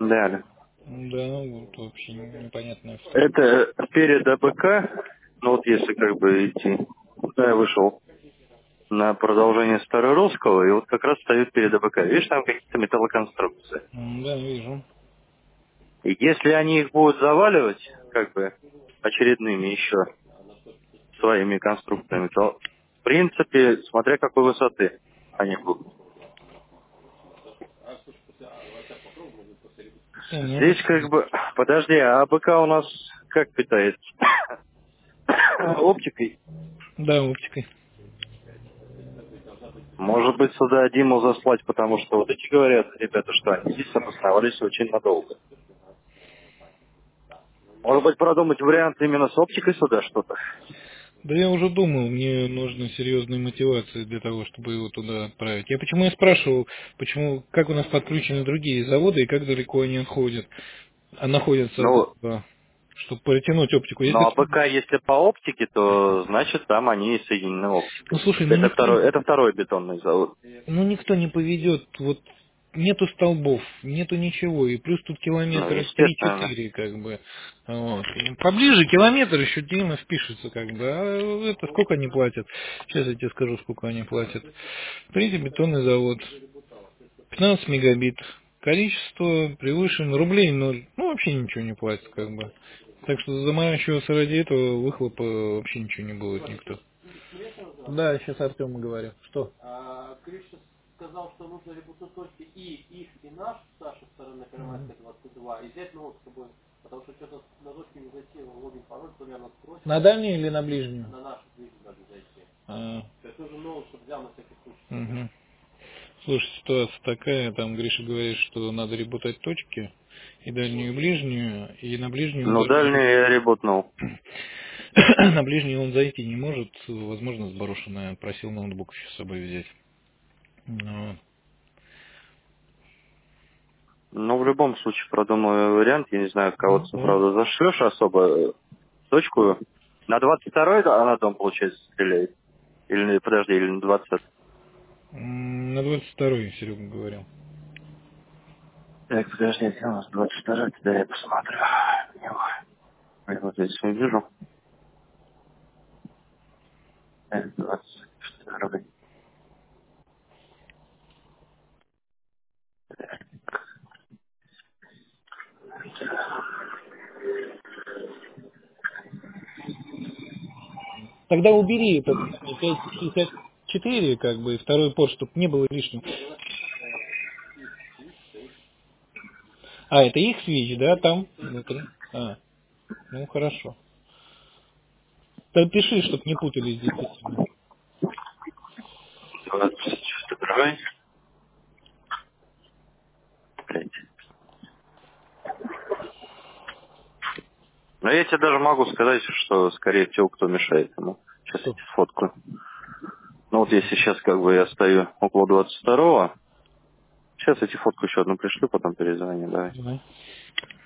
Да, да. Да, вот вообще непонятно. Это перед АБК, ну вот если как бы идти, да, я вышел на продолжение Старорусского, и вот как раз стоит перед АБК. Видишь, там какие-то металлоконструкции. Да, вижу. И если они их будут заваливать, как бы, очередными еще своими конструкциями, то, в принципе, смотря какой высоты они будут. Понятно. Здесь как бы, подожди, а АБК у нас как питается? Оптикой. Да, оптикой. Может быть, сюда Диму заслать, потому что вот эти говорят, ребята, что они здесь обосновались очень надолго. Может быть, продумать вариант именно с оптикой сюда что-то? Да я уже думал, мне нужна серьезная мотивация для того, чтобы его туда отправить. Почему я спрашивал, почему, как у нас подключены другие заводы и как далеко они отходят, находятся, Ну, чтобы протянуть оптику. но Если, АБК, если по оптике, то значит там они и соединены ну оптикой. слушай, Это второй бетонный завод. никто не поведет, вот нету столбов, нету ничего, и плюс тут Ну, километра естественно. 3-4, как бы. Вот. И поближе километр еще Дима впишется, как бы. А это сколько они платят? Сейчас я тебе скажу, сколько они платят. Третий бетонный завод. 15 мегабит. Количество превышено рублей 0. Ну, вообще ничего не платит, как бы. Так что заморачиваться ради этого выхлопа вообще ничего не будет никто. Да, сейчас Артему говорю. Что? На дальнюю или на ближнюю? А. Мгм. Слушай, ситуация такая, там Гриша говорит, что надо работать точки, и дальнюю, и ближнюю, и на ближнюю он Ну, даже дальний я ребутнул. на ближнюю он зайти не может, возможно, сброшенная, просил ноутбук еще с собой взять. Ну, Ну, в любом случае, продумаю вариант. Я не знаю, кого ты, ну, правда, зашлешь особо точку. На 22-й она дом, получается, стреляет? Или, подожди, или на 20-й? на 22-й, Серега говорил. Так, подожди, где у нас 22-й? Да, я посмотрю. Я вот здесь не вижу. Так, 22-й. Тогда убери этот 564, как бы, и второй порт, чтобы не было лишним. А, это их свич, да, там внутри? А, ну хорошо. Тогда пиши, чтобы не путались действительно. 22-й. Блядь. Но я тебе даже могу сказать, что, скорее всего, кто мешает ему. Сейчас я Кто? тебе сфоткаю. Ну вот если сейчас как бы я стою около 22-го, сейчас я тебе фотку еще одну пришлю, потом перезвоню, давай. Давай.